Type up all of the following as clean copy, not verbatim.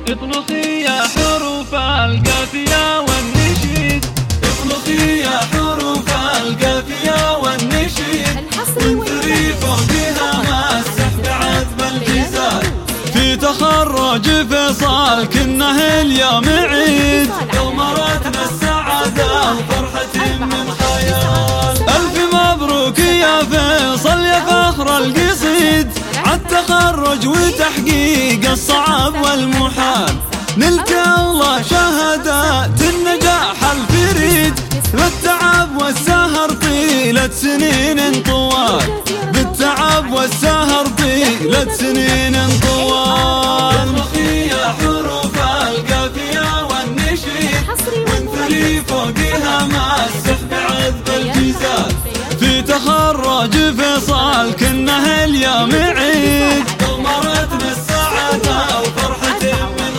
اطلقي يا حروف القافية والنشيد، اطلقي يا حروف القافية والنشيد، وانثري فوقها مع السحب عذب الجزال. في تخرج فيصل كنه اليوم عيد، غمرتنا السعادة وفرحة من خيال. ألف مبروك يا فيصل يا فخر القصيد، عالتخرج وتحقيق الصعب والمحال. نلت الله شهادات النجاح الفريد، بالتعب والسهر طيلة سنين طوال، بالتعب والسهر طيلة سنين طوال. اطلقي يا حروف القافية والنشيد، وانثري فوقها مع السحب عذب الجزال. في تخرج فيصل كنه اليوم عيد، غمرتنا السعادة وفرحة من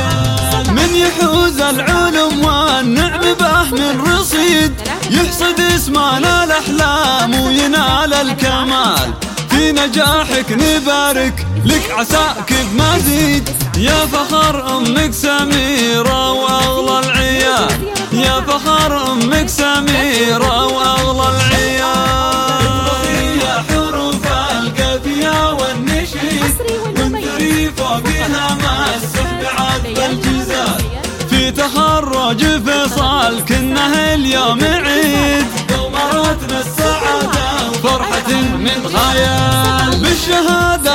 خيال. من يحوز العلم والنعم به من رصيد، يحصد اسمنا الأحلام وينال الكمال. في نجاحك نبارك لك عساك بمزيد، يا فخر أمك سميرة وأغلى العيال، يا فخر أمك سميرة وأغلى العيال. اطلقي يا حروف القافية والنشيد، وانثري فوقها مع السحب عذب الجزال. في تخرج فيصل كنه اليوم عيد، غمرتنا السعادة وفرحة من خيال. بالشهادة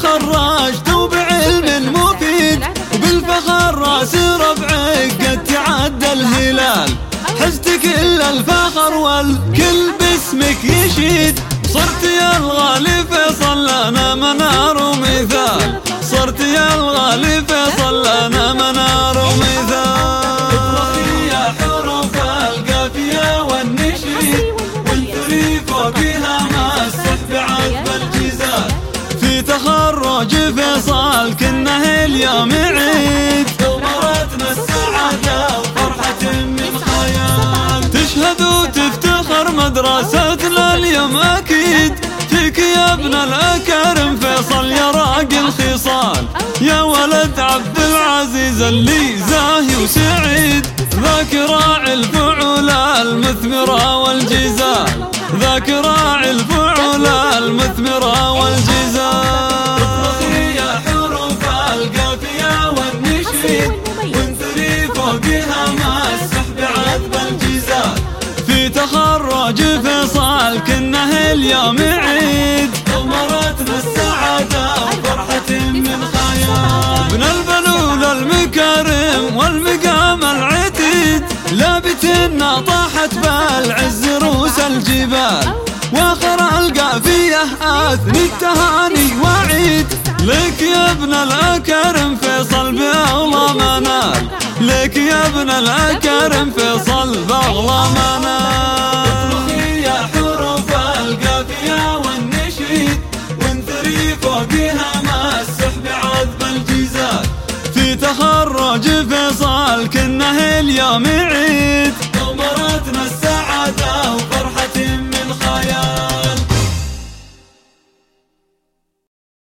تخرجت وبعلم مفيد، وبالفخر راس ربعك قد تعدى الهلال. حزت كل الفخر والكل باسمك يشيد، صرت يا الغالي فيصل لنا منار ومثال، صرت يا الغالي فيصل لنا منار ومثال. اطلقي يا حروف القافية والنشيد، وانثري فوقها مع السحب عذب الجزال. في تخرج فيصل كنه اليوم عيد، غمرتنا السعادة وفرحة من خيال. تشهد وتفتخر مدرستنا اليوم أكيد، فيك يا ابن الأكارم فيصل يا راقي الخصال، يا ولد عبد العزيز اللي زاهي وسعيد. ذاك راعي الفعول المثمرة والجزال، ذاك راعي الفعول المثمرة والجزال. اطلقي يا حروف القافية والنشيد، وانثري فوقها مع السحب عذب الجزال. في تخرج فيصل كنه اليوم عيد، غمرتنا السعادة وفرحة من خيال. ابن البلول المكارم والمقام العتيد، لابتنا طاحت بالعز روس الجبال. واخر القافية اثني التهاني وعيد، لك يا ابن الأكارم فيصل بأغلى منال، لك يا ابن الأكارم فيصل بأغلى منال. اطلقي يا حروف القافية والنشيد، وانثري فوقها مع السحب عذب الجزال. في تخرج فيصل كنه اليوم عيد، غمرتنا السعادة وفرحة من خيال.